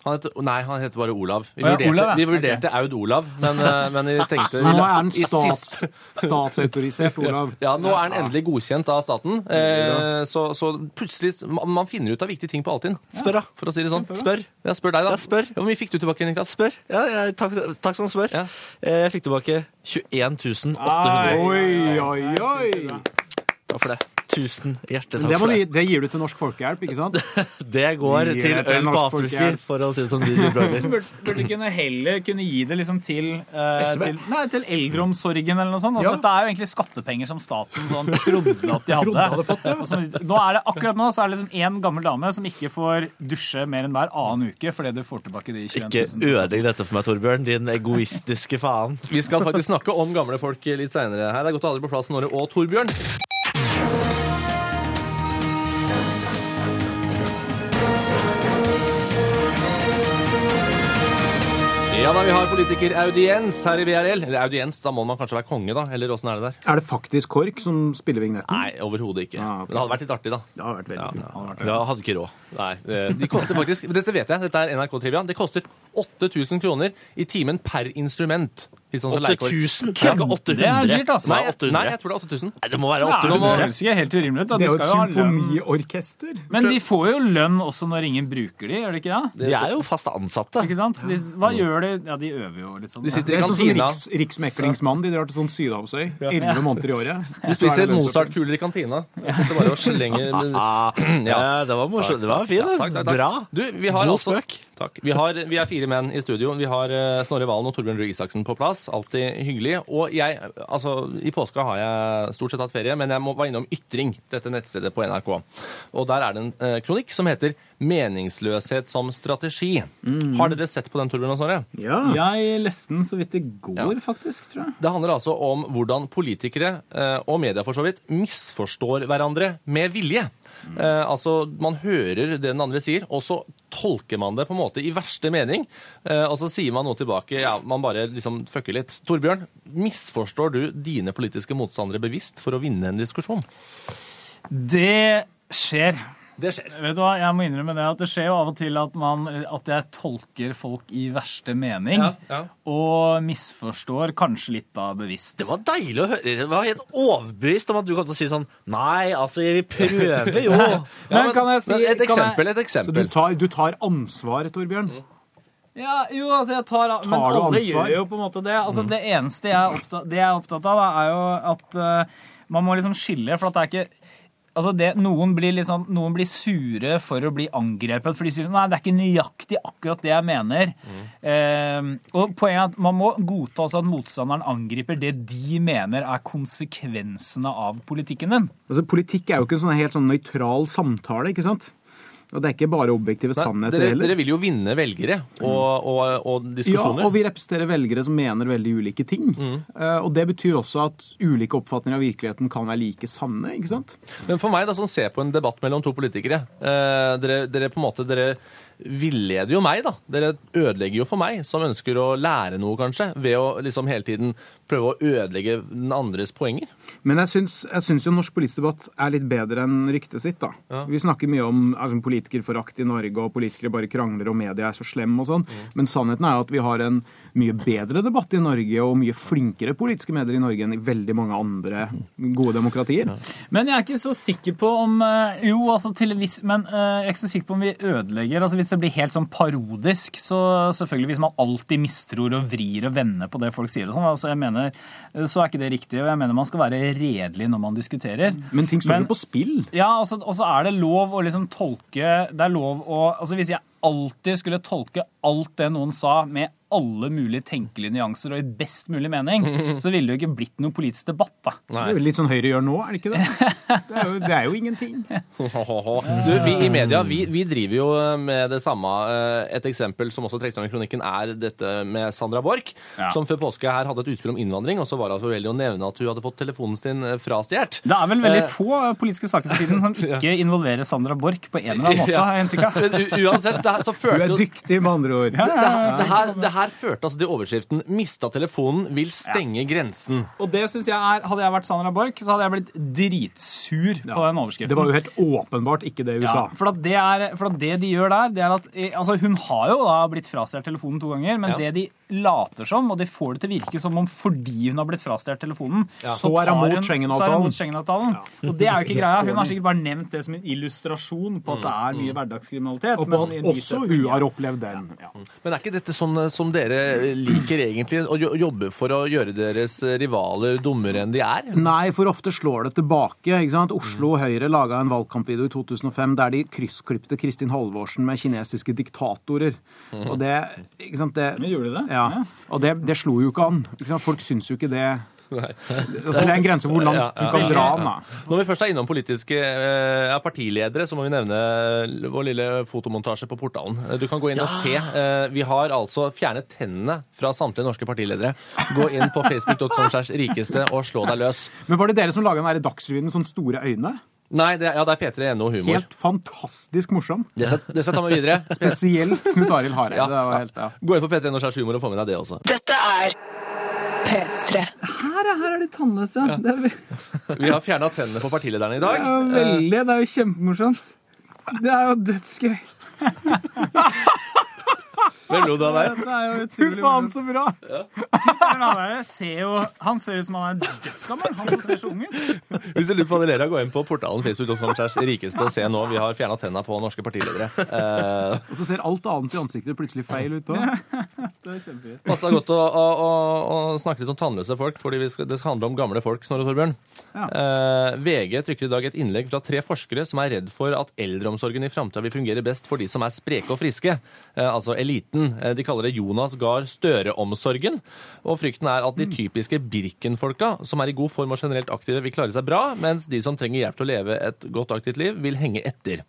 Han heter bare Olav. Vi ja, vurderte, Olav, ja. vi vurderte Aud Olav, men vi tenkte... Så nå er han i sist- statsautorisert, Olav. Ja, nå er han endelig godkjent av staten. Så plutselig, man finner ut av viktige ting på Altinn. Spør da. For å si det sånn. Spør. Ja, spør deg da. Ja, spør. Hvor mye fikk du tilbake, Niklas? Spør. Ja, takk som spør. Ja. Jeg fikk tilbake 21 800. Oi. Takk for det. 1000 hjertetakk Det, for det. det gir du til Norsk Folkehjelp, ikke sant? Det går Gir til det til øl på Norsk afterski, Folkehjelp. for å si det som DJ Broiler. Burde kunne heller kunne gi det liksom til eldreomsorgen eller noe sånt. Altså, Ja. Dette er jo egentlig skattepenger som staten sånn trodde at de hadde. Og som, akkurat nå så er det liksom en gammel dame som ikke får dusje mer enn hver annen uke fordi du får tilbake de 21 Ikke 000. ødelegg dette for meg, Torbjørn, din egoistiske faen. Vi skal faktisk snakke om gamle folk litt senere her. Det er godt å ha dere på plass, Snorre og Torbjørn. Ja, da vi har politikeraudiens her i VRL. Eller audiens, da må man kanskje være konge, da. Eller åssen er det der? Er det faktisk KORK som spiller vignetten? Nei, overhodet ikke. Ah, ok. Men det hadde vært litt artig, da. Det har vært veldig kult. Jeg hadde ikke råd. Nei, de koster faktisk, dette vet jeg, dette er NRK-trivia, det koster 8000 kroner i timen per instrument. Sånn som leikår. 8000? Ikke 800. Det er dyrt, altså. Nei, jeg tror det er 8000. Nei, det må være Ja, det 800. høres ikke helt urimelig ut. Da. Det De er jo et skal jo ha lønn. symfoniorkester. Men de får jo lønn også når ingen bruker de, gjør de ikke det? De er jo fast ansatte. Ikke sant? Hva gjør de? Ja, de øver jo litt sånn. De sitter Det i er sånn som kantina. riksmeklingsmann. De drar til sånn Sydhavsøy 11 måneder i året. De spiser Mozart-kuler i kantina. Jeg sitter bare og slenger... Ja, det var morsomt. Det var fint. Takk. Bra. Du, vi har God altså... spøk. Takk. Vi er 4 menn i studio. Vi har Snorre Valen og Torbjørn Røe Isaksen på plass. Alltid hyggelig. Og i påska har jeg stort sett hatt ferie, men jeg var innom Ytring, dette nettstedet på NRK. Og der er det en kronikk som heter Meningsløshet som strategi. Har dere sett på den, Torbjørn og Snorre? Ja. Jeg leste den så vidt i går, faktisk, tror jeg. Det handler altså om hvordan politikere og media for så vidt misforstår hverandre med vilje. Altså, man hører det den andre sier, og så tolker man det på en måte i verste mening, og så sier man noe tilbake, ja, man bare liksom fucker litt. Torbjørn, misforstår du dine politiske motstandere bevisst for å vinne en diskusjon? Det skjer. Det skjer. Vet du hva, jeg må innrømme det at det skjer jo av og til at jeg tolker folk i verste mening, Ja. og misforstår kanskje litt da bevisst. Det var deilig å høre. Det var helt overbevist om at du kom til å si sånn Nei, altså, vi prøver jo. Men kan jeg si... Et eksempel. Så du tar ansvar, Torbjørn? Ja, jo, altså jeg tar men Tar du alle ansvar? gjør jo på en måte det. Altså det eneste jeg er opptatt av, da, er jo at man må liksom skille, for at det er ikke altså noen blir sure for å bli angrepet, for de sier nei, det er ikke nøyaktig akkurat det jeg mener. Og poenget er at man må godta også at motstanderen angriper det de mener er konsekvensene av politikken din. Altså, politikk er jo ikke en helt sånn nøytral samtale, ikke sant? Og det er ikke bare objektive sannheter heller. Dere vil jo vinne velgere og diskusjoner. Ja, og vi representerer velgere som mener veldig ulike ting. Og det betyr også at ulike oppfatninger av virkeligheten kan være like sanne, ikke sant? Men for meg, da, som ser på en debatt mellom to politikere, dere på en måte, dere villeder jo meg, da. Dere ødelegger jo for meg, som ønsker å lære noe, kanskje, ved å liksom hele tiden prøve å ødelegge den andres poenger. Men jeg syns jo norsk politisk debatt er litt bedre enn ryktet sitt, da. Ja. Vi snakker mye om politikerforakt i Norge, og politikere bare krangler, og media er så slem og sånn. Men sannheten er jo at vi har en mye bedre debatt i Norge, og mye flinkere politiske medier i Norge enn i veldig mange andre gode demokratier. Men jeg er ikke så sikker på om men jeg er ikke så sikker på om vi ødelegger. Altså hvis det blir helt sånn parodisk, så selvfølgelig hvis man alltid mistror og vrir og vender på det folk sier og sånn, altså jeg mener, så er ikke det riktig, og jeg mener man skal være redelig når man diskuterer. Men ting står jo på spill. Ja, og så er det lov å liksom tolke, det er lov å, altså hvis jeg alltid skulle tolke alt det noen sa med alle mulige tenkelige nyanser og i best mulig mening, så ville det jo ikke blitt noen politisk debatt, da. Det er jo litt sånn Høyre gjør nå, er det ikke det? Det er jo ingenting. Du, vi i media, vi driver jo med det samme. Et eksempel som også trekker fram i kronikken er dette med Sandra Borch, som før påske her hadde et utspill om innvandring, og så var hun så uheldig å nevne at hun hadde fått telefonen sin frastjert. Det er vel veldig få politiske saker for tiden som ikke involverer Sandra Borch på en eller annen måte, har jeg inntrykk av. Men uansett, så følte Du er dyktig, med andre ord. det her her førte altså til overskriften «Mistet telefonen, vil stenge grensen». Og det synes jeg hadde jeg vært Sandra Borch, så hadde jeg blitt dritsur på den overskriften. Det var jo helt åpenbart ikke det USA. Ja, for at det de gjør der, det at altså hun har jo da blitt frastjålet telefonen 2 ganger, men det de later som, og de får det til å virke som om fordi hun har blitt frastjålet telefonen, så er hun mot Schengen-avtalen. Og det er jo ikke greia. Hun har sikkert bare nevnt det som en illustrasjon på at det er mye hverdagskriminalitet. Og på at også hun har opplevd den. Ja. Men er ikke dette sånn som dere liker egentlig, å jobbe for å gjøre deres rivaler dummere enn de er? Nei, for ofte slår det tilbake. Ikke sant? Oslo Høyre laget en valgkampvideo i 2005 der de kryssklippte Kristin Halvorsen med kinesiske diktatorer. Og det, ikke sant, det... Men gjorde de det? Ja, og det slo jo ikke an. Ikke sant? Folk syns jo ikke det... Altså, det er en grense hvor langt du kan dra den. Når vi først er innom politiske partiledere, så må vi nevne vår lille fotomontasje på portalen. Du kan gå inn og se. Vi har altså fjernet tennene fra samtlige norske partiledere. Gå inn på facebook.com/rikeste og slå deg løs. Men var det dere som laget den der Dagsrevyen med sånne store øyne? Nei, det er P3 NO humor. Helt fantastisk morsom. Det skal ta med videre. Spesielt Knut Arild Hareide. Ja. Det var helt, Gå inn på P3 NO/humor og få med deg det også. Dette er P3. Her er de tannløse. Vi har fjernet tennene på partilederne i dag. Ja, veldig. Det er jo kjempemorsomt. Det er jo dødsgøy. Hvem lo du av der? Det er jo utrolig faen så bra! Han ser ut som han er dødsgammel. Han som ser så ung ut. Hvis du lurer på hva dere gå inn på portalen facebook.com/rikeste og se nå. Vi har fjernet tennene på norske partiledere. Og så ser alt annet i ansiktet plutselig feil ut også. Det er kjempegøy. Passer godt å snakke litt om tannløse folk, fordi det skal handle om gamle folk, Snorre Torbjørn. VG trykker i dag et innlegg fra 3 forskere som er redd for at eldreomsorgen i fremtiden vil fungere best for de som er spreke og friske, altså eliten. De kaller det Jonas Gahr Støre-omsorgen, og frykten er at de typiske Birken-folka, som er i god form og generelt aktive, vil klare seg bra, mens de som trenger hjelp til å leve et godt aktivt liv, vil henge etter.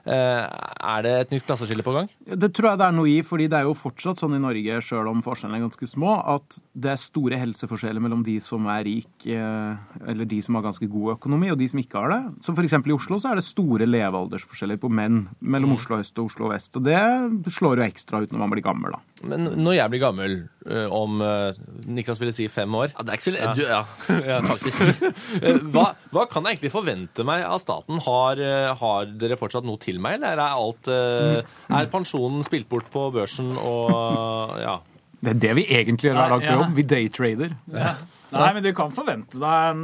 Er det et nytt klasseskille på gang? Det tror jeg det er noe i, fordi det er jo fortsatt sånn i Norge, selv om forskjellene er ganske små, at det er store helseforskjeller mellom de som er rik, eller de som har ganske god økonomi, og de som ikke har det. Så for eksempel i Oslo så er det store levealdersforskjeller på menn mellom Oslo øst og Oslo vest, og det slår jo ekstra ut når man blir gammel da. Men når jeg blir gammel, om Niklas ville si 5 år... Ja, det er ikke så lett. Ja, faktisk. Hva kan jeg egentlig forvente meg av staten? Har dere fortsatt noe til meg, eller er pensjonen spilt bort på børsen og ja? Det er det vi egentlig gjør hver dag på jobb. Vi daytrader. Ja. Nei, men du kan forvente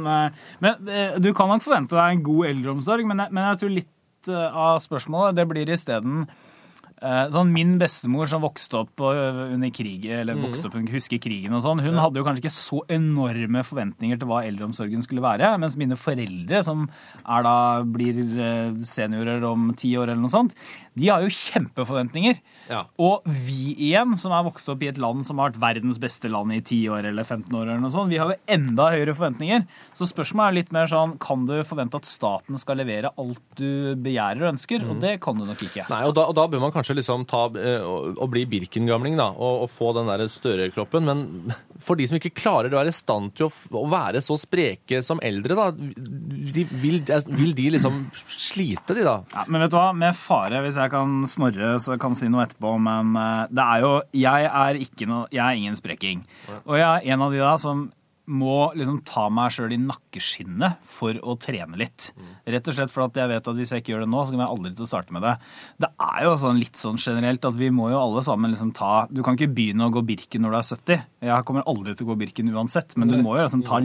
deg en god eldreomsorg, men jeg tror litt av spørsmålet, det blir i stedet sånn min bestemor som vokste opp under krig, eller vokste opp under husker krigen og sånn, hun hadde jo kanskje ikke så enorme forventninger til hva eldreomsorgen skulle være, mens mine foreldre, som blir seniorer om 10 år eller noe sånt, de har jo kjempeforventninger. Ja. Og vi igjen, som er vokst opp i et land som har vært verdens beste land i 10 år eller 15 år eller noe sånt, vi har jo enda høyere forventninger. Så spørsmålet er litt mer sånn, kan du forvente at staten skal levere alt du begjærer og ønsker? Og det kan du nok ikke. Nei, og da bør man kanskje liksom ta og bli Birken-gamling da, og få den der større kroppen, men for de som ikke klarer å være i stand til å være så spreke som eldre da, vil de liksom slite de da? Ja, men vet du hva, med fare, hvis jeg kan snorre, så jeg kan si noe etterpå, men det er jo, jeg er ingen spreking, og jeg er en av de da som må liksom ta meg selv i nakkeskinnet for å trene litt. Rett og slett for at jeg vet at hvis jeg ikke gjør det nå, så kommer jeg aldri til å starte med det. Det er jo sånn litt sånn generelt at vi må jo alle sammen liksom du kan ikke begynne å gå Birken når du er 70. Jeg kommer aldri til å gå Birken uansett, men du må jo liksom ta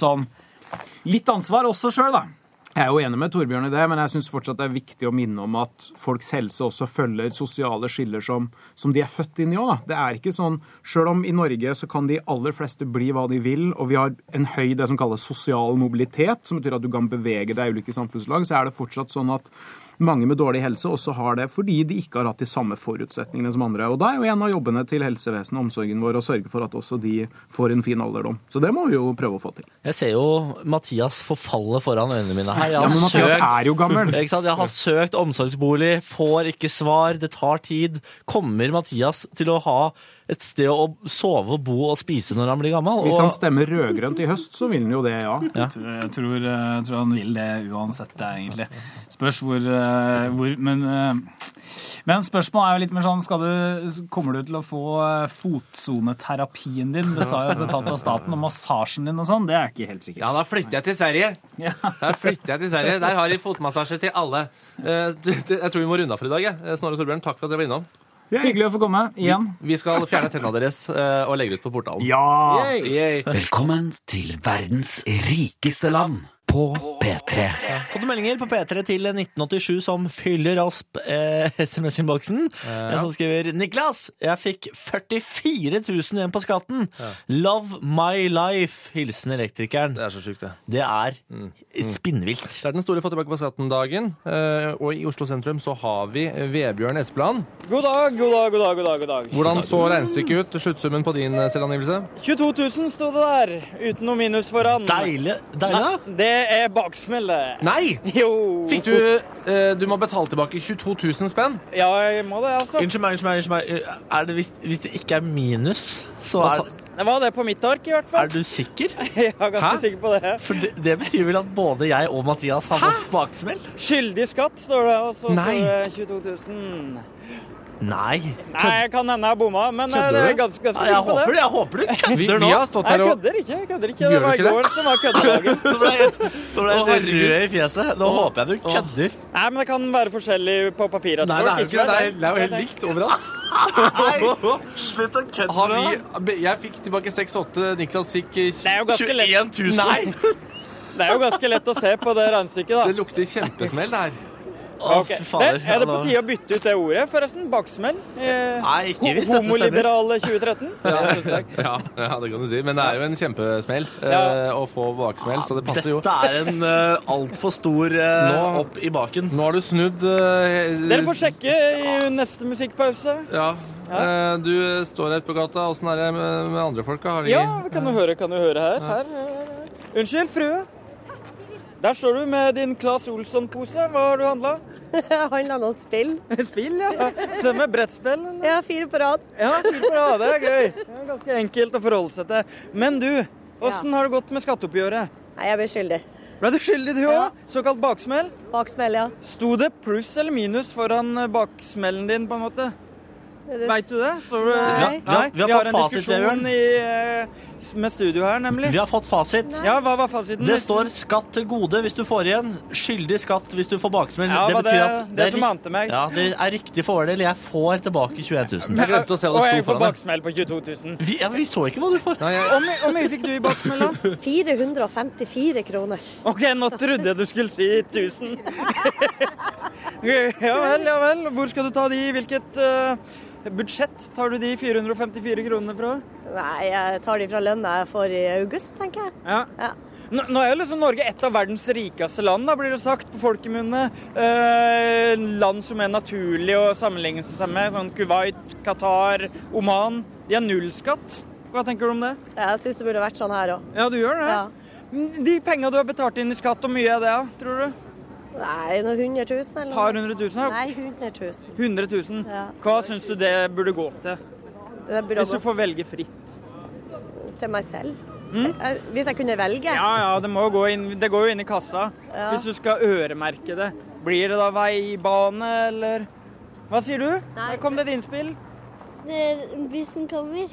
litt ansvar også selv da. Jeg er jo enig med Torbjørn i det, men jeg synes fortsatt det er viktig å minne om at folks helse også følger sosiale skiller som de er født inn i også. Da. Det er ikke sånn, selv om i Norge så kan de aller fleste bli hva de vil, og vi har en høy det som kalles sosial mobilitet, som betyr at du kan bevege deg i ulike samfunnslag, så er det fortsatt sånn at mange med dårlig helse også har det fordi de ikke har hatt de samme forutsetningene som andre. Og da er jo en av jobbene til helsevesenet og omsorgen vår å sørge for at også de får en fin alderdom. Så det må vi jo prøve å få til. Jeg ser jo Mathias forfalle foran øynene mine her. Men Mathias er jo gammel. Ikke sant? Jeg har søkt omsorgsbolig, får ikke svar, det tar tid. Kommer Mathias til å ha et sted å sove, bo og spise når han blir gammel. Hvis og... han stemmer rødgrønt i høst, så vil han jo det, ja. Jeg tror han vil det uansett, det egentlig. Spørs hvor men spørsmålet er jo litt mer sånn, kommer du til å få fotsoneterapien din? Det sa jo det tatt av staten, og massasjen din og sånn, det er ikke helt sikkert. Ja, da flytter jeg til Sverige. Der har de fotmassasje til alle. Jeg tror vi må runde av for i dag. Snorre og Torbjørn, takk for at dere var innom. Hyggelig å få komme igjen. Vi skal fjerne tennene deres og legge ut på portalen. Ja! Yay. Velkommen til verdens rikeste land på P3. Fått meldinger på P3 til 1987 som fyller opp SMS-innboksen. Som skriver, Niklas, jeg fikk 44 000 igjen på skatten. Love my life. Hilsen elektrikeren. Det er så sykt, det. Det er spinnvilt. Det er den store få tilbake på skatten-dagen, og i Oslo sentrum så har vi Vebjørn Espeland. God dag. Hvordan så regnestykket ut? Sluttsummen på din selvangivelse? 22 000 stod det der, uten noe minus foran. Deilig da? Det er baksmellet. Nei! Jo. Fikk du må betale tilbake 22 000 spenn? Ja, jeg må det, altså. Unnskyld meg. Er det hvis det ikke er minus, så Det var det på mitt ark, i hvert fall. er du sikker? Jeg er ganske sikker på det. For det betyr vel at både jeg og Mathias har fått baksmell? Skyldig skatt, står det, og så Nei. står det 22 000. Nei. Nei, jeg kan hende jeg bomma, men det er ganske Jeg sikker på det. håper du kødder Vi nå. har stått Nei, her jeg og... kødder ikke. Gjør Det var du i ikke går som var køddedagen. Nå ble jeg rød i fjeset. Nå håper jeg du kødder. Nei, men det kan være forskjellig på papiret. Nei, det er jo ikke det. Det er jo helt likt overalt. Slutt å kødde. Jeg fikk tilbake 6-8, Niklas fikk Det er jo ganske lett. 21 000. Nei, Det er jo ganske lett å se på det regnestykket, da. det lukter kjempesmell det her. Ok. fy fader. Er det på tide å bytte ut det ordet, forresten? Baksmell? Nei, ikke hvis dette stemmer. Homoliberal 2013? Ja, synes jeg. Ja, det kan du si. Men det er jo en kjempesmell å få baksmell, så det passer jo. Dette er en altfor stor opp i baken. Nå har du snudd... Dere får sjekke i neste musikkpause. Ja. Du står her på gata. Hvordan er det med andre folk? Har de... Ja, kan du høre her. Unnskyld, frue. Der står du med din Claes Olsson-pose. Hva har du handlet? Jeg handler noen spill. Spill, ja. Stemmer, brettspill. Eller? Ja, 4 på rad. Ja, 4 på rad, det er gøy. Det er ganske enkelt å forholde seg til. Men du, hvordan har det gått med skatteoppgjøret? Nei, jeg ble skyldig. Ble du skyldig du også? Såkalt baksmell? Baksmell, ja. Sto det pluss eller minus foran baksmellen din, på en måte? Vet du det? Nei. Vi har har fått en fasit, diskusjon med studio her, nemlig. Vi har fått fasit. Ja, hva var fasiten? Det står skatt til gode hvis du får igjen, skyldig skatt hvis du får baksmell. Ja, det var betyr at det som ante meg. Ja, det er riktig fordel. Jeg får tilbake 21 000. Jeg glemte å se hva Og det jeg sto får foran deg. baksmell på 22 000. Vi så ikke hva du får. Nei, Hvor mye fikk du i baksmell, da? 454 kroner. Ok, nå trodde jeg du skulle si 1000. Ja vel. Hvor skal du ta de? Hvilket budsjett tar du de 454 kronene fra? Nei, jeg tar de fra lønna jeg får i august, tenker jeg. Ja. Nå er jo liksom Norge et av verdens rikeste land, da, blir det sagt på folkemunne. Land som er naturlig å sammenligne seg med, sånn Kuwait, Qatar, Oman. De har nullskatt. Hva tenker du om det? Jeg synes det burde vært sånn her også. Ja, du gjør det? Ja. De pengene du har betalt inn i skatt, hvor mye er det, tror du? Nei, noe 100 000 eller noe. Par 100 000? Nei, 100 000. 100 000? Ja. Hva syns du det burde gå til? Det burde Hvis du gå får velge fritt. til meg selv. Hvis jeg kunne velge. Ja, det går jo inn i kassa. Ja. Hvis du skal øremerke det. Blir det da veibane, eller? Hva sier du? Nei. Her kom det et innspill. Bussen kommer.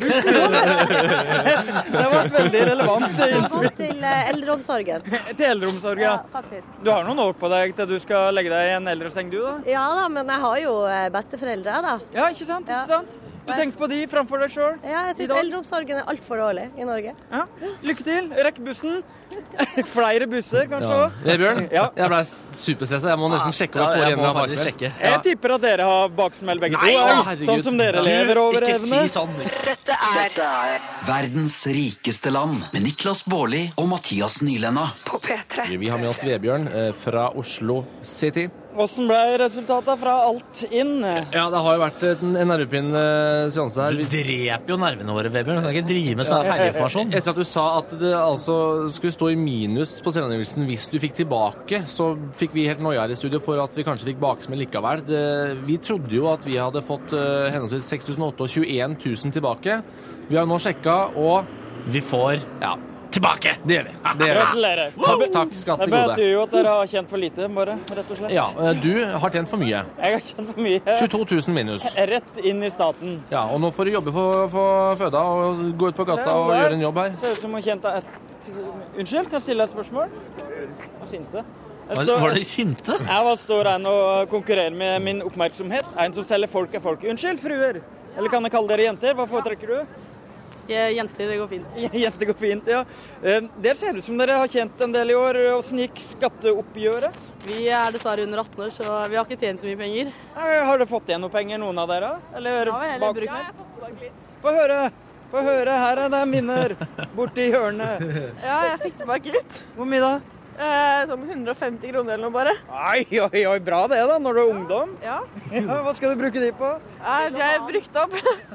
Det var et veldig relevant Jeg har innspill. gått til eldreomsorgen. Til eldreomsorg, ja. Ja, faktisk. Du har noen år på deg til du skal legge deg i en eldreseng, du da? Ja da, men jeg har jo besteforeldre, da. Ja, ikke sant? Ja. Ikke sant? Du tenker på de framfor deg sjøl? Ja, jeg I synes dag? eldreomsorgen er alt for dårlig i Norge. Ja. Lykke til. Rekk bussen. Flere busser, kanskje Ja. òg. Vebjørn, Ja. jeg ble superstresset. Jeg må nesten sjekke om jeg får jeg igjen må av faktisk baksmell. sjekke. Jeg tipper at dere har baksmell begge Nei, to. å, herregud. Sånn som dere lever over Ikke evne. si sånn. Dette er verdens rikeste land med Niklas Baarli og Mathias Nylenna. På P3. Vi har med oss Vebjørn fra Oslo City. Hvordan ble resultatet fra alt inn? Ja, det har jo vært en nervepinnende seanse her. Du dreper jo nervene våre, Vebjørn. Du kan ikke drive med sånn feilinformasjon. Etter at du sa at det altså skulle stå i minus på selvangivelsen hvis du fikk tilbake, så fikk vi helt noia her i studio for at vi kanskje fikk baksmell likevel. Vi trodde jo at vi hadde fått henholdsvis 6.800 og 21 000 tilbake. Vi har nå sjekket, og vi får tilbake. Det gjør vi. Gratulerer. Takk, skatt til Det gode. betyr jo at dere har tjent for lite, bare, rett og slett. Ja, du har tjent for mye. Jeg har tjent for mye. 22 000 minus. Rett inn i staten. Ja, og nå får du jobbe for føda og gå ut på gata og gjøre en jobb her. Ser ut som hun kjente Unnskyld, kan jeg stille deg et spørsmål? Jeg var sinte. Var det sinte? Jeg står her og konkurrerer med min oppmerksomhet. En som selger folk er folk. Unnskyld, fruer. Eller kan jeg kalle dere jenter? Hva foretrekker du? Jenter, det går fint. Jenter går fint, ja. Dere ser ut som dere har tjent en del i år. Hvordan gikk skatteoppgjøret? Vi er dessverre under 18 år, så vi har ikke tjent så mye penger. Har dere fått igjen noe penger, noen av dere? Eller Ja, vel, jeg brukt. Få høre, her er det minner borti hjørnet. Ja, jeg fikk tilbake litt. Hvor mye da? Sånn 150 kroner eller noe bare. Oi, bra det da, når du er ungdom. Ja. Hva skal du bruke de på? De er brukt opp.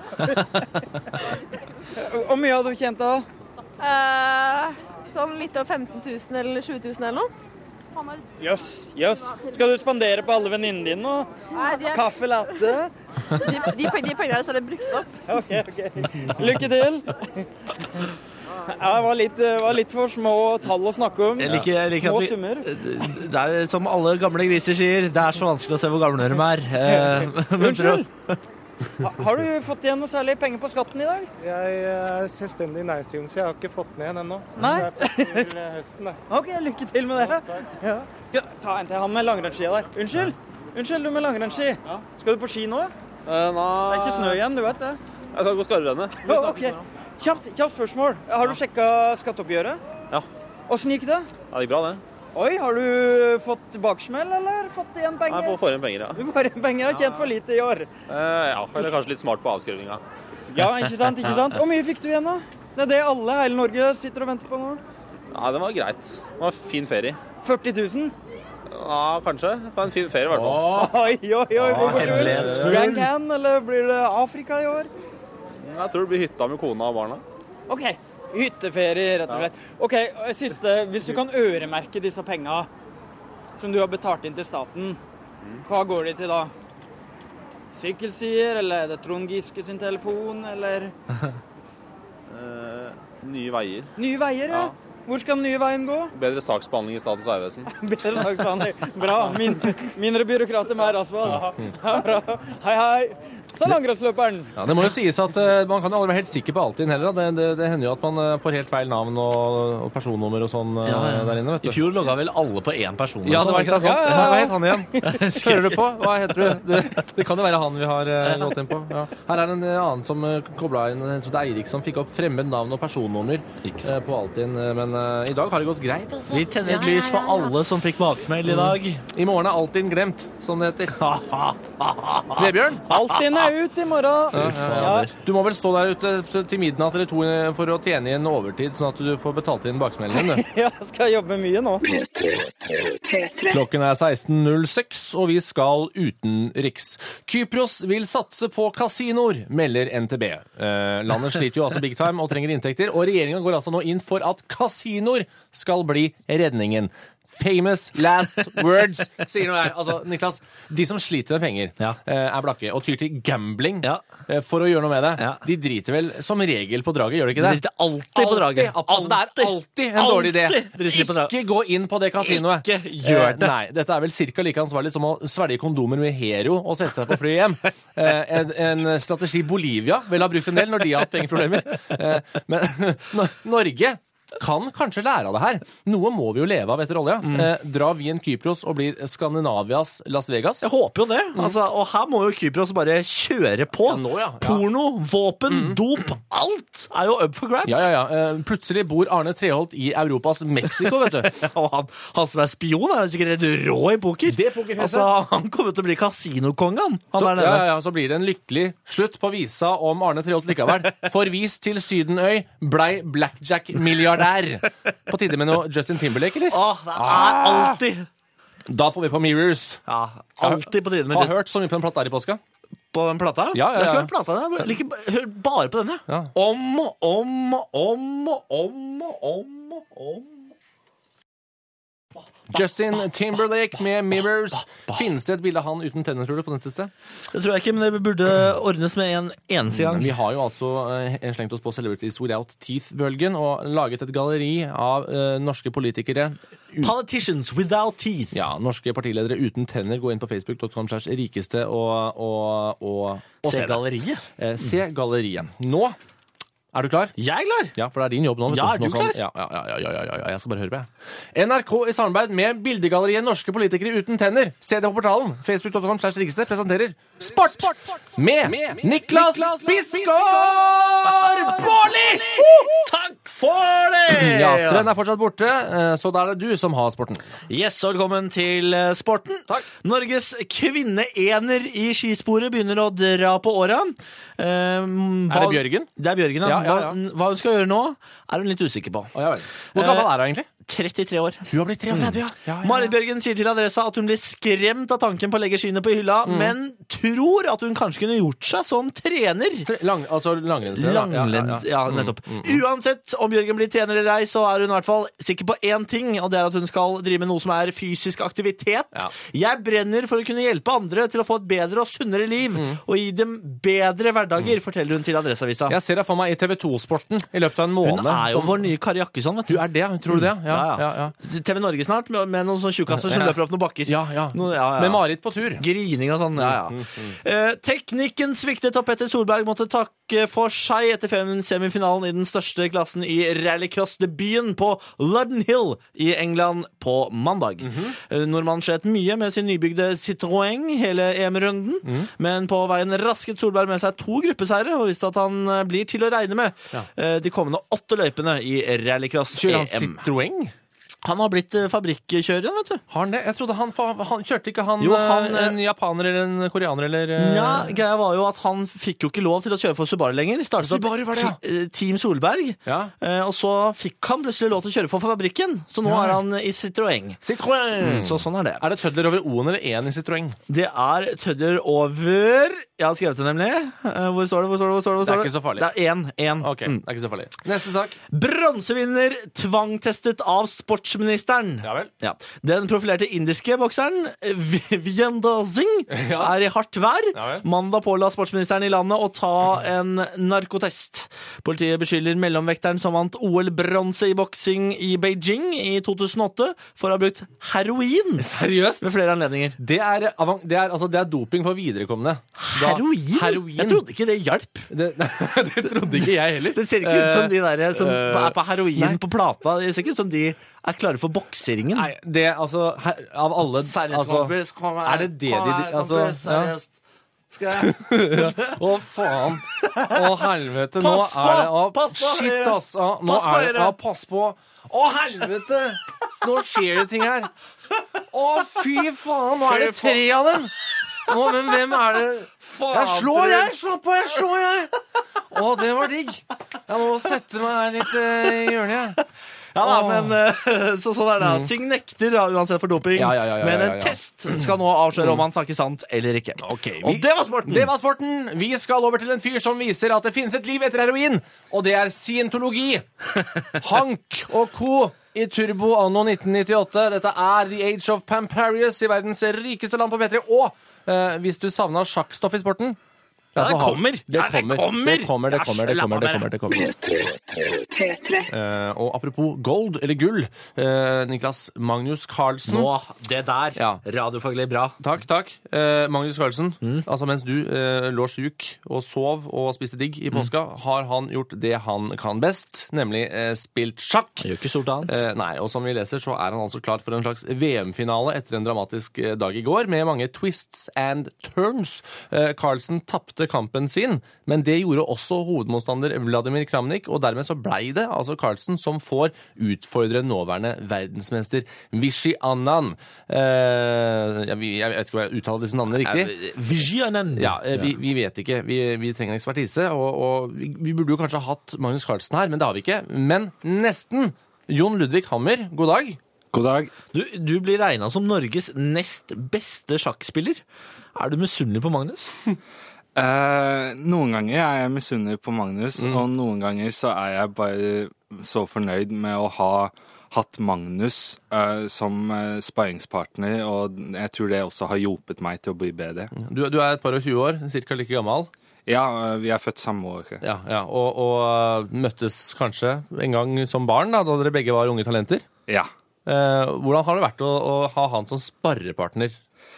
Hvor mye har du tjent da? Sånn litt over 15 000 eller 20 000 eller noe. Jøss. Skal du spandere på alle venninnene dine nå? Nei, Kaffe latte? de pengene så er det brukt opp. Ok. Lykke til. Ja, det var litt for små tall å snakke om. Jeg liker små at summer. det er som alle gamle griser sier, det er så vanskelig å se hvor gamle de er. Unnskyld. Har du fått igjen noe særlig penger på skatten i dag? Jeg er selvstendig næringsdrivende, så jeg har ikke fått ned den ennå. Nei? Det er til høsten, da. Ok, lykke til med det. Ja. Ta en til han med langrennsskia der. Unnskyld, du med langrennsski. Ja. Skal du på ski nå? Nei. Det er ikke snø igjen, du vet det. Jeg skal gå skarvrennet. Ok. Kjapt spørsmål. Har du sjekket skatteoppgjøret? Ja. Hvordan gikk det? Ja, det gikk bra, det. Oi, har du fått baksmell, eller fått igjen penger? Jeg får igjen penger, ja. Du får igjen penger, har tjent for lite i år. Ja, eller kanskje litt smart på avskrivninga. Ja, ikke sant? Hvor mye fikk du igjen da? Det er det alle, hele Norge, sitter og venter på nå. Ja, det var greit. Det var en fin ferie. 40 000? Ja, kanskje. Det var en fin ferie, i hvert fall. Oi, hvor går du? Grand Can, eller blir det Afrika i år? Jeg tror det blir hytta med kona og barna. Ok, hytteferie, rett og slett. Ok, siste, hvis du kan øremerke disse pengene som du har betalt inn til staten, hva går de til da? Sykkelstier, eller er det Trond Giske sin telefon, eller? Nye veier. Nye veier, ja. Hvor skal den nye veien gå? Bedre saksbehandling i Statens vegvesen. Bedre saksbehandling. Bra. Mindre byråkrater, mer asfalt. Ja, bra. Hei. Så langrennsløperen. Ja, det må jo sies at man kan jo aldri være helt sikker på alt inn heller. Det hender jo at man får helt feil navn og personnummer og sånn der inne, vet du. I fjor logget vel alle på én person. Ja, det var ikke sant. Hva het han igjen? Skriver du på? Hva heter du? Det kan jo være han vi har gått inn på. Ja. Her er en annen som koblet inn, som det er Eirik som fikk opp fremmed navn og personnummer på alt inn. Men i dag har det gått greit, altså. Vi tenner et lys for alle som fikk baksmell i dag. I morgen er alt inn glemt, som det heter. Vebjørn? Alt inn ut i morgen. Ja. Du må vel stå der ute til midnatt eller 2 for å tjene inn overtid, sånn at du får betalt inn baksmellen din. Ja, jeg skal jobbe mye nå. Klokken er 16.06, og vi skal utenriks. Kypros vil satse på kasinoer, melder NTB. Landet sliter jo altså big time og trenger inntekter, og regjeringen går altså nå inn for at kasinoer skal bli redningen. Famous last words, sier nå jeg. Altså, Niklas, de som sliter med penger er blakke og tyr til gambling for å gjøre noe med det. De driter vel som regel på draget, gjør de ikke det? De driter alltid på draget. Altså, det er alltid en dårlig idé. Ikke gå inn på det kasinoet. Ikke gjør det. Nei, dette er vel cirka like ansvarlig som å svelge kondomer med Hero og sette seg på flyet hjem. En strategi Bolivia vel har brukt en del når de har hatt pengeproblemer. Men Norge kan kanskje lære av det her. Noe må vi jo leve av etter olja. Dra Wien Kypros og blir Skandinavias Las Vegas. Jeg håper jo det. Altså, og her må jo Kypros bare kjøre på. Ja, nå, ja. Porno, våpen, dop, alt er jo up for grabs. Ja. Plutselig bor Arne Treholt i Europas Mexico, vet du. Og han som er spion er sikkert redd rå i poker. Det pokerfjeset. Altså, han kommer til å bli kasinokongen. Så blir det en lykkelig slutt på visa om Arne Treholt likevel. Forvist til Sydenøy, blei blackjack-milliardær. På tide med noe Justin Timberlake, eller? Det er alltid Da får vi på Mirrors. Ja, alltid på tiden med Har hørt så mye på den plata der i påska. På den plata? Ja. Jeg har ikke hørt plata, jeg liker hør bare på denne. Ja. Om. Justin Timberlake med Mirrors. Finnes det et bilde av han uten tenner, tror du, på dette stedet? Det tror jeg ikke, men det burde ordnes med en eneste gang. Vi har jo altså slengt oss på Celebrities Without Teeth-bølgen og laget et galleri av norske politikere. Politicians without teeth. Ja, norske partiledere uten tenner. Gå inn på facebook.com/rikeste og se galleriet. Se galleriet. Nå er du klar? Jeg er klar! Ja, for det er din jobb nå. Ja, er du klar? Ja, jeg skal bare høre på. NRK i samarbeid med Bildegalleriet Norske politikere uten tenner. Se det på portalen. Facebook.com/rikeste presenterer Sport med Niklas Bisgaard Baarli! Takk for det! Ja, Sven er fortsatt borte, så da er det du som har sporten. Yes, og velkommen til sporten. Takk. Norges kvinne-ener i skisporet begynner å dra på åra. Er det Bjørgen? Det er Bjørgen, ja. Hva hun skal gjøre nå, er hun litt usikker på. Hvor gammel er hun egentlig? 33 år. Hun har blitt 33, ja. Marit Bjørgen sier til Adressa at hun blir skremt av tanken på å legge skiene på hylla, men tror at hun kanskje kunne gjort seg som trener. Altså langrenns. Ja, nettopp. Uansett om Bjørgen blir trener eller ei, så er hun i hvert fall sikker på én ting, og det er at hun skal drive med noe som er fysisk aktivitet. Ja. Jeg brenner for å kunne hjelpe andre til å få et bedre og sunnere liv, og gi dem bedre hverdager, forteller hun til Adresseavisa. Jeg ser deg for meg i TV2-sporten i løpet av en måned. Hun er jo vår nye Kari Jakkesson, vet du. Du er det, tror du det? Ja. TV Norge snart, med noen sånne tjukkasser som løper opp noen bakker. Ja. Med Marit på tur. Grining og sånn, Teknikken sviktet, og Petter Solberg måtte takke for seg etter semifinalen i den største klassen i rallycross-debuten på Ludden Hill i England på mandag. Nordmannen slet mye med sin nybygde Citroën hele EM-runden, men på veien rasket Solberg med seg 2 gruppeseire og visste at han blir til å regne med de kommende 8 løypene i rallycross-EM. Citroën? Han har blitt fabrikkjører, vet du. Har han det? Jeg trodde han kjørte ikke en japaner eller en koreaner eller... Ja, greia var jo at han fikk jo ikke lov til å kjøre for Subaru lenger. Startet Subaru var det, Team Solberg. Ja. Og så fikk han plutselig lov til å kjøre for fabrikken. Så nå er han i Citroën. Så sånn er det. Er det tødler over O-en eller E-en i Citroën? Det er tødler over... Jeg har skrevet det nemlig. Hvor står det? Det er ikke så farlig. Det er 1. Ok, det er ikke så farlig. Neste sak. Bronsevinner tvangtestet av sportsministeren. Ja vel. Ja. Den profilerte indiske bokseren Vivinder Singh er i hardt vær. Ja vel. Mandag påla sportsministeren i landet å ta en narkotest. Politiet beskylder mellomvekteren som vant OL-bronse i boksing i Beijing i 2008 for å ha brukt heroin. Seriøst? Ved flere anledninger. Det er doping for viderekommende. Heroin? Jeg trodde ikke det hjalp. Det trodde ikke jeg heller. Det ser ikke ut som de der som er på heroin på plata. Det ser ikke ut som de er klare for bokseringen. Nei, det altså av alle altså, er det det de altså, seriøst. Skal jeg? Å faen. Å helvete. Nå er det shit, ass. Nå er det pass på. Å helvete. Nå skjer det ting her. Å fy faen. Nå er det 3 av dem. Men hvem er det? Jeg slår, slapp av, jeg slår. Å, det var digg. Jeg må sette meg her litt i hjørnet. Ja da, men sånn er det. Singh nekter uansett for doping, men en test skal nå avsløre om han snakker sant eller ikke. Okay, og det var sporten! Det var sporten. Vi skal over til en fyr som viser at det finnes et liv etter heroin, og det er scientologi. Hank og co. i Turbo anno 1998. Dette er The Age of Pamparius i verdens rikeste land på P3. Og hvis du savnet sjakkstoff i sporten, det kommer. P3. Og apropos gold, eller gull, Niklas Magnus Carlsen. Nå, det der. Ja. Radiofaglig bra. Takk. Magnus Carlsen, altså mens du lå syk og sov og spiste digg i påska, har han gjort det han kan best, nemlig spilt sjakk. Det gjør ikke stort annet. Nei, og som vi leser, så er han altså klar for en slags VM-finale etter en dramatisk dag i går, med mange twists and turns. Carlsen tappte kampen sin, men det gjorde også hovedmotstander Vladimir Kramnik, og dermed så blei det altså Carlsen som får utfordre nåværende verdensmester Vishy Anand. Jeg vet ikke hva jeg uttaler disse navnene riktig. Vishy Anand? Ja, vi vet ikke. Vi trenger ekspertise, og vi burde jo kanskje ha hatt Magnus Carlsen her, men det har vi ikke. Men nesten. Jon Ludvig Hammer, god dag. God dag. Du blir regnet som Norges nest beste sjakkspiller. Er du misunnelig på Magnus? Noen ganger er jeg misunnelig på Magnus, og noen ganger så er jeg bare så fornøyd med å ha hatt Magnus som sparringspartner, og jeg tror det også har hjulpet meg til å bli bedre. Du er et par og 20 år, cirka like gammel. Ja, vi er født samme år. Ja, og møttes kanskje en gang som barn, da dere begge var unge talenter? Ja. Hvordan har det vært å ha han som sparrepartner?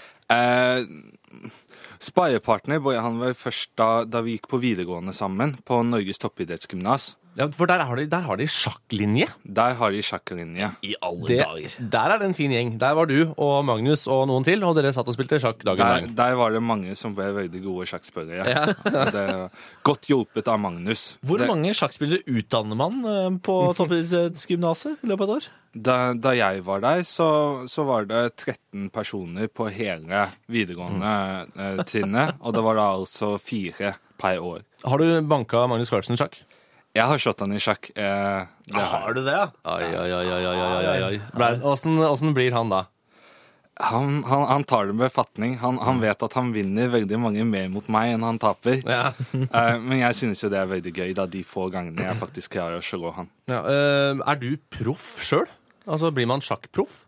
Sparrepartner ble han vel først da vi gikk på videregående sammen, på Norges toppidrettsgymnas. Ja, for der har de sjakklinje. Der har de sjakklinje. I alle dager. Der er det en fin gjeng. Der var du og Magnus og noen til, og dere satt og spilte sjakk dagen lang. Der var det mange som ble veldig gode sjakkspillere. Ja. Det er godt hjulpet av Magnus. Hvor mange sjakkspillere utdanner man på toppidrettsgymnaset i løpet av et år? Da jeg var der, så var det 13 personer på hele videregående trinnet, og det var da altså 4 per år. Har du banka Magnus Carlsen i sjakk? Jeg har slått han i sjakk. Har du det, ja? Oi. Hvordan blir han da? Han tar det med befatning. Han vet at han vinner veldig mange mer mot meg enn han taper. Ja. Men jeg synes jo det er veldig gøy da de få gangene jeg faktisk klarer å slå han. Ja, er du proff selv? Altså, blir man sjakkproff?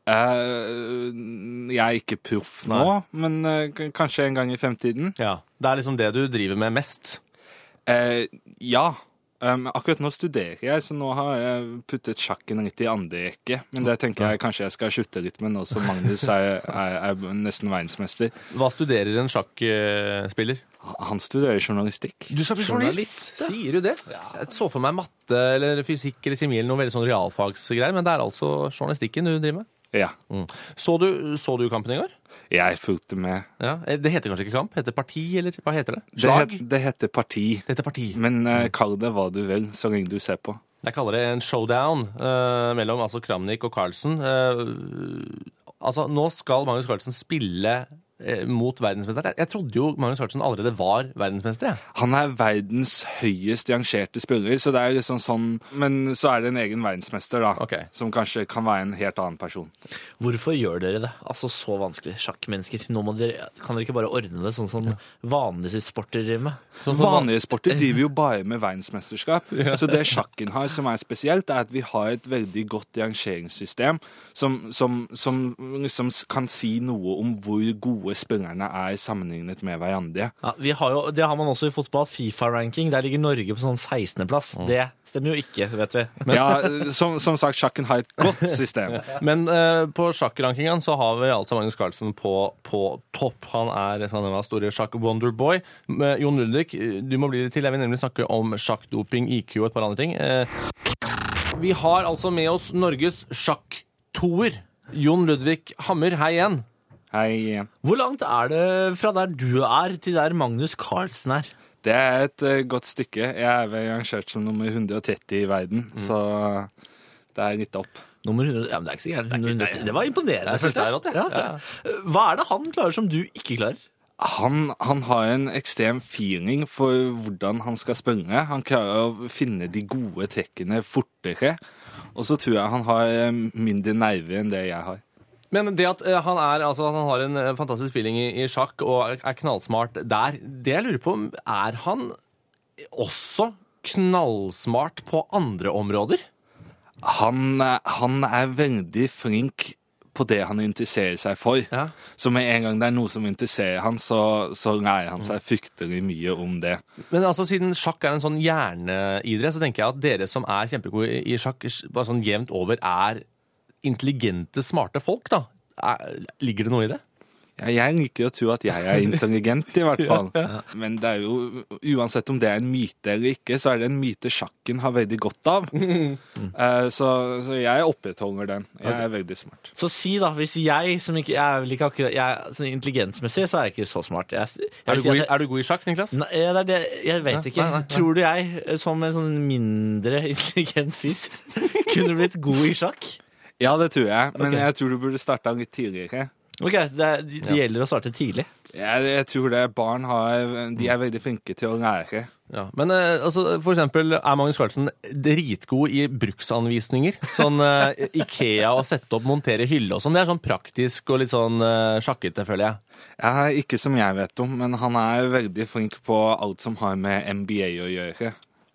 Jeg er ikke proff nå, men kanskje en gang i fremtiden. Ja, det er liksom det du driver med mest? Ja. Akkurat nå studerer jeg, så nå har jeg puttet sjakken litt i andre rekke. Men det tenker jeg kanskje jeg skal slutte litt med nå som Magnus er nesten verdensmester. Hva studerer en sjakkspiller? Han studerer journalistikk. Du skal bli journalist? Sier du det? Ja. Jeg så for meg matte eller fysikk eller kjemi eller noe veldig sånn realfagsgreier, men det er altså journalistikken du driver med? Ja. Så du kampen i går? Jeg fulgte med. Ja. Det heter kanskje ikke kamp? Heter parti, eller hva heter det? Slag? Det heter parti. Det heter parti. Men kall det hva du vil, så lenge du ser på. Jeg kaller det en showdown mellom altså Kramnik og Carlsen. Altså, nå skal Magnus Carlsen spille mot verdensmester. Jeg trodde jo Magnus Carlsen allerede var verdensmester. Ja. Han er verdens høyest rangerte spiller, så det er liksom sånn. Men så er det en egen verdensmester da, som kanskje kan være en helt annen person. Hvorfor gjør dere det? Altså så vanskelig, sjakkmennesker. Nå kan dere ikke bare ordne det sånn som vanlige sporter driver med? Vanlige sporter driver jo bare med verdensmesterskap. Så det sjakken har som er spesielt, er at vi har et veldig godt rangeringssystem som liksom kan si noe om hvor gode spillerne er sammenlignet med hverandre. Ja, det har man også i fotball, FIFA-ranking. Der ligger Norge på sånn 16. plass. Det stemmer jo ikke, vet vi. Ja, som sagt, sjakken har et godt system. Men på sjakkrankingen så har vi altså Magnus Carlsen på topp. Han er sånn en store sjakk-wonderboy. Jon Ludvig, du må bli litt til. Jeg vil nemlig snakke om sjakkdoping, IQ og et par andre ting. Vi har altså med oss Norges sjakk-toer. Jon Ludvig Hammer, hei igjen. Hei. Hvor langt er det fra der du er til der Magnus Carlsen er? Det er et godt stykke. Jeg er vel rangert som nummer 130 i verden, så det er litt opp. Nummer 100, ja, men det er ikke så gærent. Det var imponerende. Jeg synes det er rått, ja. Hva er det han klarer som du ikke klarer? Han har en ekstrem feeling for hvordan han skal spille. Han klarer å finne de gode trekkene fortere, og så tror jeg han har mindre nerver enn det jeg har. Men det at han har en fantastisk feeling i sjakk og er knallsmart der, det jeg lurer på, er han også knallsmart på andre områder? Han er veldig flink på det han interesserer seg for. Ja. Så med en gang det er noe som interesserer han, så lærer han seg fryktelig mye om det. Men altså, siden sjakk er en sånn hjerneidrett, så tenker jeg at dere som er kjempegode i sjakk, bare sånn jevnt over er intelligente, smarte folk, da. Ligger det noe i det? Ja, jeg liker å tro at jeg er intelligent, i hvert fall. Ja. Men det er jo, uansett om det er en myte eller ikke, så er det en myte sjakken har veldig godt av. Så jeg opprettholder den. Jeg er veldig smart. Så si da, hvis jeg, som ikke, jeg er vel ikke akkurat, sånn intelligensmessig, så er jeg ikke så smart. Er du god i sjakk, Niklas? Nei, det er det, jeg vet ikke. Nei. Tror du jeg, som en sånn mindre intelligent fys, kunne blitt god i sjakk? Ja, det tror jeg, men jeg tror du burde starta litt tidligere. Ok, de gjelder å starte tidlig. Jeg tror det barn de veldig flinke til å lære. Ja, men for eksempel Magnus Carlsen dritgod i bruksanvisninger. Sånn IKEA å sette opp, montere hylle og sånn. Det sånn praktisk og litt sånn sjakkete, føler jeg. Ja, ikke som jeg vet om, men han veldig flink på alt som har med NBA å gjøre.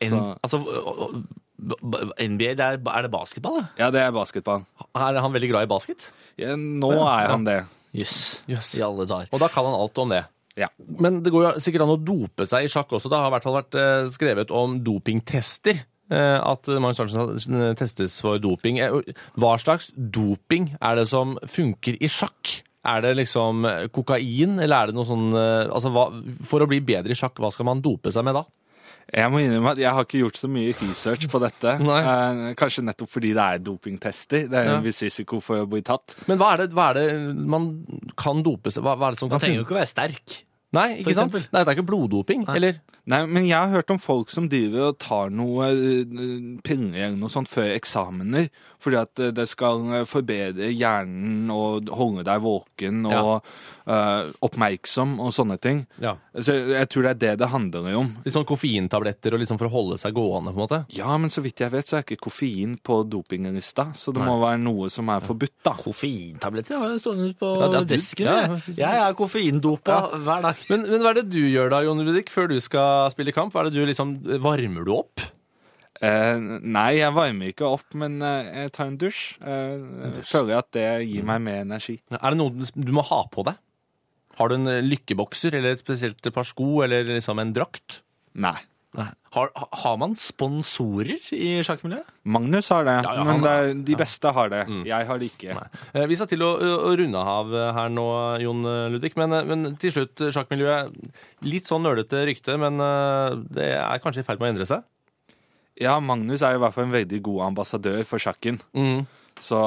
NBA, er det basketball, da? Ja, det basketball. Er han veldig glad i basket? Ja, nå han det. Yes. I alle dager. Og da kan han alt om det. Ja. Men det går jo sikkert an å dope seg i sjakk også. Det har i hvert fall vært skrevet om dopingtester. At Magnus Carlsen testes for doping. Hva slags doping er det som funker i sjakk? Er det liksom kokain, eller er det noe sånn for å bli bedre i sjakk, hva skal man dope seg med da? Jeg må innrømme at jeg har ikke gjort så mye research på dette. Kanskje nettopp fordi det dopingtester. Det en viss risiko for å bli tatt. Men hva er det man kan dope seg? Hva er det som kan trenger jo ikke å være sterk. Nei, ikke sant? Nei, det ikke bloddoping, eller? Nei, men jeg har hørt om folk som driver og tar noe piller eller noe sånt før eksamener, fordi at det skal forbedre hjernen og holde deg våken og oppmerksom og sånne ting. Ja. Så jeg tror det det handler om. Litt sånn koffeintabletter og liksom for å holde seg gående, på en måte? Ja, men så vidt jeg vet, så ikke koffein på dopinglista, så det må være noe som forbudt, da. Koffeintabletter har jo stående på desken. Jeg koffeindopa hver dag. Men hva er det du gjør da, Jon Ludvig, før du skal spille kamp? Hva er det du liksom, varmer du opp? Nei, jeg varmer ikke opp, men jeg tar en dusj. Jeg føler at det gir meg mer energi. Er det noe du må ha på deg? Har du en lykkebokser, eller et spesielt par sko, eller liksom en drakt? Nei. Har man sponsorer i sjakkmiljøet? Magnus har det, men de beste har det. Jeg har det ikke. Nei. Vi skal til å runde av her nå, Jon Ludvig, men til slutt, sjakkmiljøet, litt sånn nølete rykte, men det kanskje i ferd med å endre seg? Ja, Magnus i hvert fall en veldig god ambassadør for sjakken. Så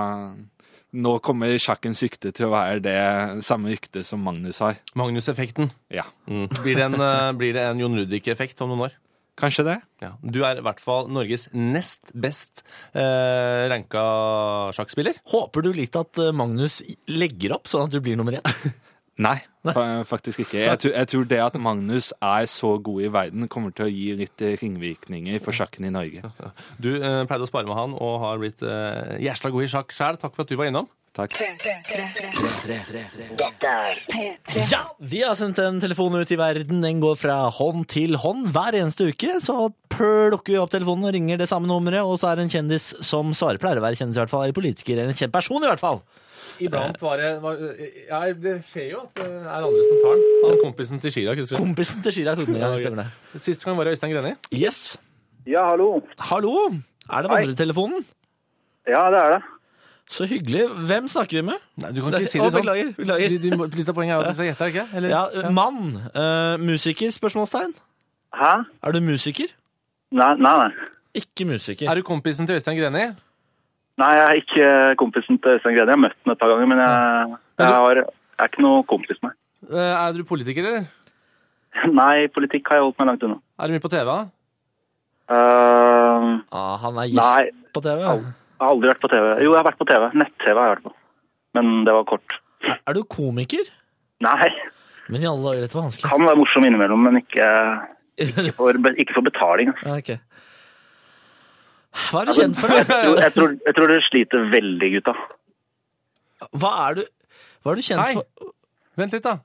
nå kommer sjakkens rykte til å være det samme rykte som Magnus har. Magnus-effekten? Ja. Blir det en Jon Ludvig-effekt om noen år? Kanskje det. Ja. Du i hvert fall Norges nest best ranka sjakkspiller. Håper du litt at Magnus legger opp sånn at du blir nummer 1? Nei, faktisk ikke. Jeg tror det at Magnus så god i verden kommer til å gi litt ringvirkninger for sjakken i Norge. Du pleide å spare med han og har blitt jævla god i sjakk selv. Takk for at du var innom. Takk. Dette P3. Ja, vi har sendt en telefon ut i verden. Den går fra hånd til hånd hver eneste uke. Så plukker vi opp telefonen og ringer det samme nummeret, og så det en kjendis som svarer. Pleier å være kjendis i hvert fall, eller politiker, eller en kjent person i hvert fall. Iblant det skjer jo at det andre som tar den. Han kompisen til Chirag, husker du? Kompisen til Chirag, stemmer det. Sist gang var det Øystein Greni. Yes. Ja, hallo. Hallo, det vandretelefonen? Ja, det det. Så hyggelig. Hvem snakker vi med? Nei, du kan ikke si det sånn. Beklager. Litt av poenget at du skal gjette, ikke? Eller? Ja, mann. Musiker, spørsmålstegn? Hæ? Er du musiker? Nei. Ikke musiker. Er du kompisen til Øystein Greni? Nei, jeg ikke kompisen til Øystein Greni. Jeg har møtt den et par ganger, men jeg ikke noe kompis med. Er du politiker, eller? Nei, politikk har jeg holdt meg langt unna. Er du mye på TV, da? Han gjest på TV? Jeg har aldri vært på TV. Jo, jeg har vært på TV. Nett-TV har jeg vært på. Men det var kort. Er du komiker? Nei. Men i alle dager, dette var vanskelig. Kan være morsom innimellom, men ikke for betaling. Ok. Hva du kjent for? Jeg tror dere sliter veldig, gutta. Hva du kjent for? Vent litt da.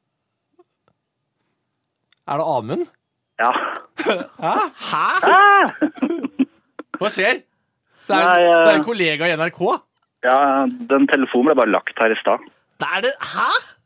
Er det Amund? Ja. Hæ? Hva skjer? Det en kollega i NRK? Ja, den telefonen ble bare lagt her i sted. Det det? Hæ?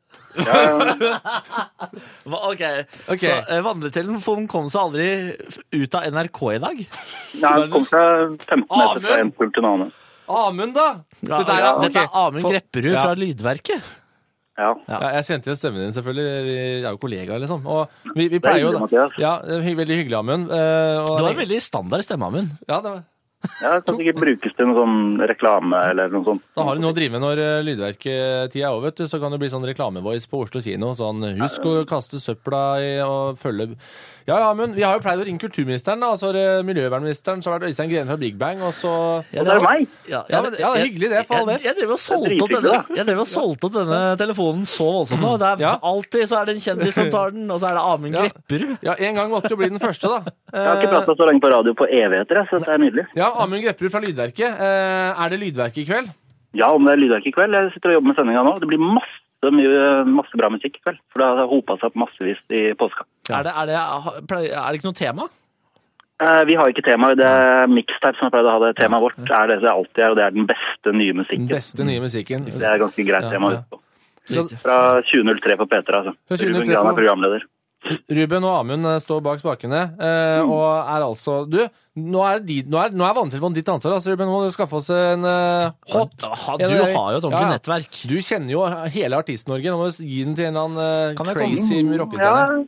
Ja. Ok. Så vandretelefonen kom seg aldri ut av NRK i dag? Nei, den kom seg 15 meter fra en punkt til en annen. Amund da? Dette Amund Grepperud fra Lydverket. Ja. Jeg kjente jo stemmen din selvfølgelig. Vi jo kollegaer liksom. Og vi pleier jo da. Ja, veldig hyggelig, Amund. Du har en veldig standard stemme, Amund. Ja, det var. Ja, kan sikkert brukes til noe sånn reklame eller noe sånt. Da har du noe å drive med når lydverketida er over, vet du. Så kan det bli sånn reklamevoice på Oslo kino. Sånn, husk å kaste søpla i og følge... Ja, men vi har jo pleid å ringe kulturministeren, da. Og så har det miljøvernministeren, så har det Øystein Grene fra Big Bang, og så... Ja, det er meg! Ja, det er hyggelig det, for all del. Jeg drev og solgte opp denne telefonen så voldsomt nå. Det er alltid så er det en kjendis som tar den, og så er det Amund Grepperud. Ja, en gang måtte jo bli den første, da. Jeg har ikke pratet så lenge på radio på evigheter, så det er nydelig. Ja, Amund Grepperud fra Lydverket. Er det Lydverket i kveld? Ja, om det er Lydverket i kveld. Jeg sitter og jobber med sendinga nå. Det blir masse bra musikk i kveld, for det har hopet seg opp massevis i påska. Er det ikke noe tema? Vi har ikke tema. Det er Mixtape som har pleid å ha det. Temaet vårt er det som alltid er, og det er den beste nye musikken. Den beste nye musikken. Det er ganske greit tema å huske på. Fra 2003 på P3, altså. Ruben Gran er programleder. Ruben og Amund står bak spakene, og er altså... Du, nå er vanntelefonen ditt ansvar, altså, Ruben. Nå må du skaffe oss en hot... Du har jo et ordentlig nettverk. Du kjenner jo hele Artist-Norge. Nå må du gi den til en eller annen crazy rockestjerne.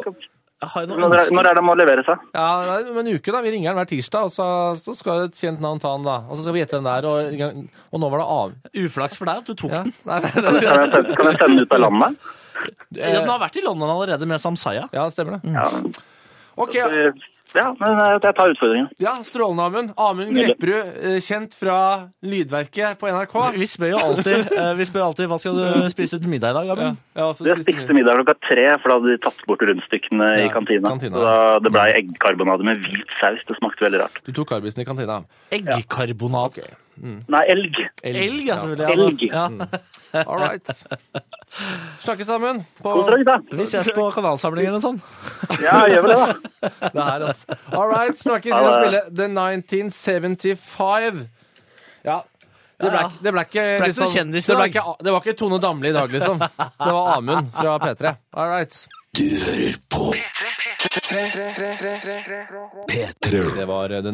Når er det må levere seg? Ja, om en uke da. Vi ringer den hver tirsdag, og så skal et kjent navn ta den da. Og så skal vi gjette den der, og nå var det av. Uflaks for deg at du tok den. Kan jeg sende den ut av landet? Den har vært i London allerede med Samsaya. Ja, stemmer det. Ja. Ok. Ja, men jeg tar utfordringen. Ja, strålende, Amund. Amund Grepperud, kjent fra Lydverket på NRK. Vi spør jo alltid hva skal du spise til middag i dag, Amund? Ja, jeg spiste middag 3:00, for da hadde de tatt bort rundstykkene i kantina. Så det ble eggkarbonade med hvit saus. Det smakte veldig rart. Du tok karbisen i kantina? Eggkarbonade? Okay. Nei, elg. Elg, ja, selvfølgelig. Ja. All right. Snakkes sammen. Vi ses på kanalsamlingen eller sånn. Ja, gjør vel det da. Det her, altså. All right, snakkes. Vi skal spille The 1975. Ja, det ble ikke liksom, det var ikke Tone Damli i dag, liksom. Det var Amund fra P3. All right. Du hører på P3. Det var The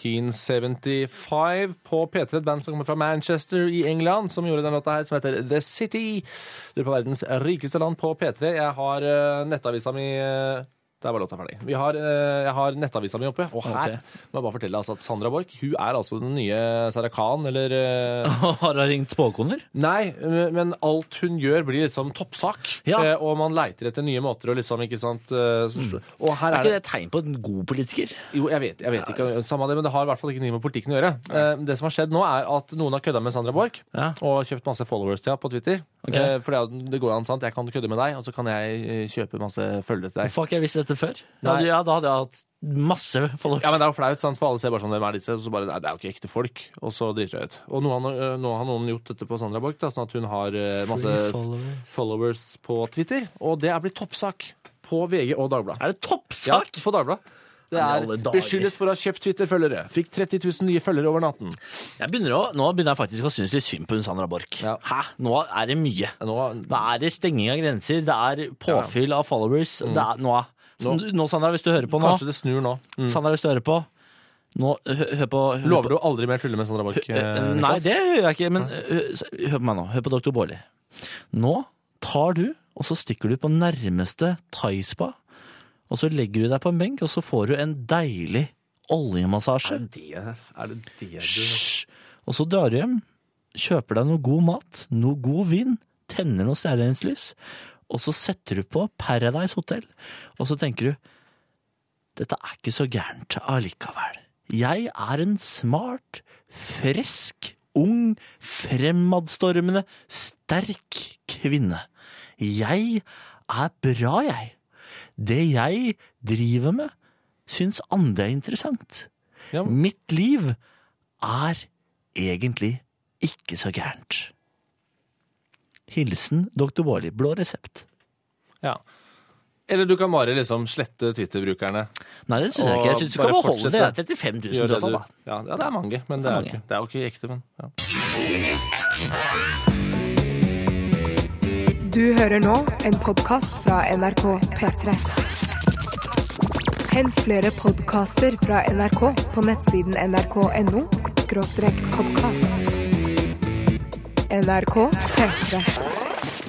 1975 på P3, et band som kommer fra Manchester i England, som gjorde den låta her, som heter The City. Du er på verdens rikeste land på P3. Jeg har nettavisa mi... Der var låta ferdig. Jeg har nettavisa mi oppe, og her må jeg bare fortelle at Sandra Borch, hun er altså den nye Sarah Khan, eller... Har hun ringt spåkoner? Nei, men alt hun gjør blir liksom toppsak, og man leiter etter nye måter, og liksom, ikke sant... Og her er ikke det et tegn på en god politiker? Jo, jeg vet ikke, samme det, men det har i hvert fall ikke noe med politikken å gjøre. Det som har skjedd nå er at noen har kødda med Sandra Borch, og kjøpt masse followers til henne på Twitter. For det går an, sant? Jeg kan kødde med deg, og så kan jeg kjøpe masse følgere til deg. Hvorfor har ikke jeg visst dette før? Da hadde jeg hatt masse followers. Ja, men det er jo flaut, sant? For alle ser bare sånn, hvem er disse? Og så bare, det er jo ikke ekte folk, og så driter jeg ut. Og nå har noen gjort dette på Sandra Borch, da, sånn at hun har masse followers på Twitter, og det er blitt toppsak på VG og Dagbladet. Er det toppsak? Ja, på Dagbladet. Det er beskyldes for å ha kjøpt Twitter-følgere. Fikk 30 000 nye følgere over natten. Nå begynner jeg faktisk å synes litt synd på Sandra Borch. Ja. Hæ? Nå er det mye. Da er det stenging av grenser, det er påfyll av followers. Det er nå, Sandra, hvis du hører på nå. Kanskje det snur nå. Sandra, hvis du hører på. Nå, hør på. Lover du aldri mer tulle med Sandra Borch? Nei, det gjør jeg ikke, men hør på meg nå. Hør på Dr. Bårli. Nå tar du, og så stikker du på nærmeste thai-spa, og så legger du deg på en benk, og så får du en deilig oljemassasje. Er det du... Og så drar du hjem, kjøper deg noe god mat, noe god vin, tenner noe stjernelinslys, og så setter du på Paradise Hotel, og så tenker du, dette er ikke så gærent allikevel. Jeg er en smart, frisk, ung, fremadstormende, sterk kvinne. Jeg er bra, jeg. Det jeg driver med, syns andre er interessant. Ja. Mitt liv er egentlig ikke så gærent. Hilsen Dr. Bårli, blå resept. Ja. Eller du kan bare liksom slette Twitter-brukerne. Nei, det synes jeg ikke. Jeg synes du kan beholde det. 35 000 og sånn, da. Ja, det er mange, men det er jo ikke ekte, men... Ja. Du hører nå en podcast fra NRK P3. Hent flere podcaster fra NRK på nettsiden nrk.no/podcast. NRK P3.